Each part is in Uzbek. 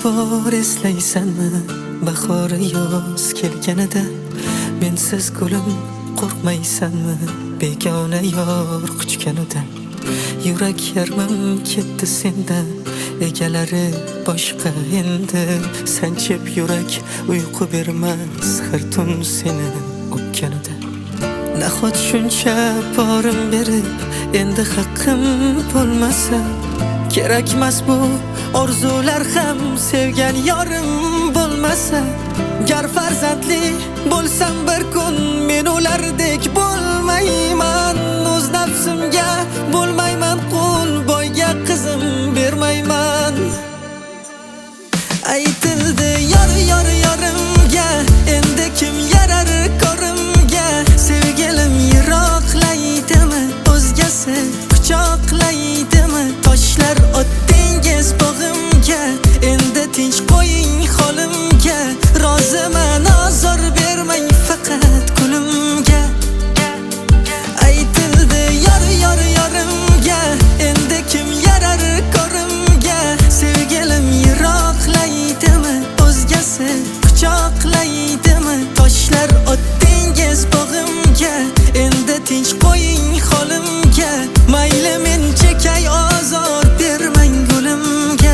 bor eslaysanmi bahori yoz kelganida mensiz gulim qo'rqmaysanmi begona yor quchganida yurak yarmim ketdi sendan egalari boshqa endi sanchib yurak uyqu bermas har tun seni o'pganida nahot shuncha borim berib endi haqqim bo'lmasa kerakmas bu orzular ham sevgan yorim bo'lmasa gar farzandli bo'lsam bir kun men ulardek bo'lmayman o'z nafsimga bo'lmayman qul boyga qizim bermayman aytildi yorimga endi kim yarar korimga sevgilim yiroqlaydimi o'zgasi quchoqlaydimi toshlar otdingiz bog'imga endi tinch qo'ying holimga roziman azor bermang faqat kulimga aytildi yorimga endi kim yarar korimga sevgilim yiroqlaydimi o'zgasi quchoqlaydimi toshlar otdingiz bog'imga endi tinch qo'ying holimga mayli men chekay azor bermang gulimga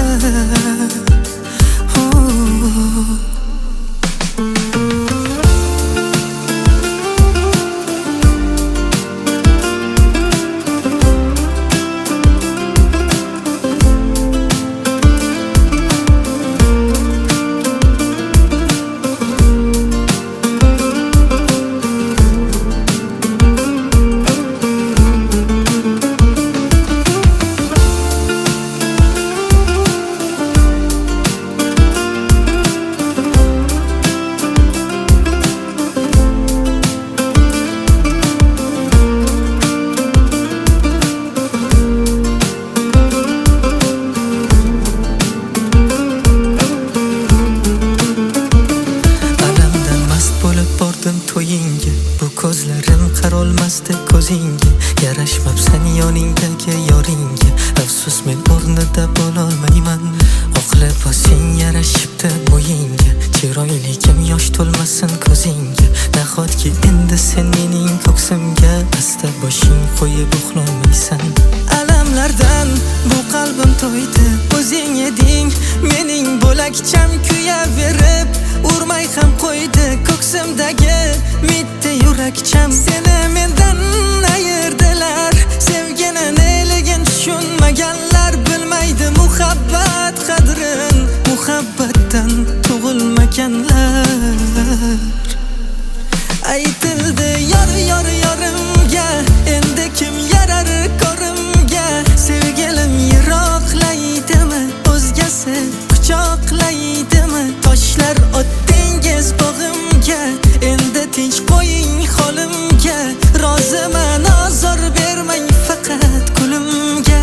to'yingga bu ko'zlarim qarolmasdi ko'zingga yarashmabsan yoningdagi yoringga afsus men o'rnida bo'lolmayman oq libosing yarashibdi bo'yingga chiroyligim yosh to'lmasin ko'zingga nahotki endi sen mening ko'ksimga asta boshing qo'yib uxlolmaysan alamlardan bu qalbim to'ydi o'zing eding mening bo'lakcham kuyaverib urmay ham qo'ydi ko'ksimdagi mitti yurakcham seni mendan ayirdilar sevgini neligin tushunmaganlar bilmaydi muhabbat qadrin muhabbatdan tug'ilmaganlar aytildi yorimga endi kim yarar korimga sevgilim yiroqlaydimi o'zgasi quchoqlaydimi toshlar otdingiz bog'imga endi tinch qo'ying holimga roziman azor bermang faqat kulimga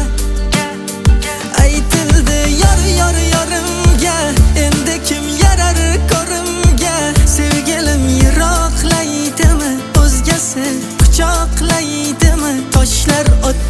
aytildi yorimga endi kim yarar korimga sevgilim yiroqlaydimi o'zgasi quchoqlaydimi toshlar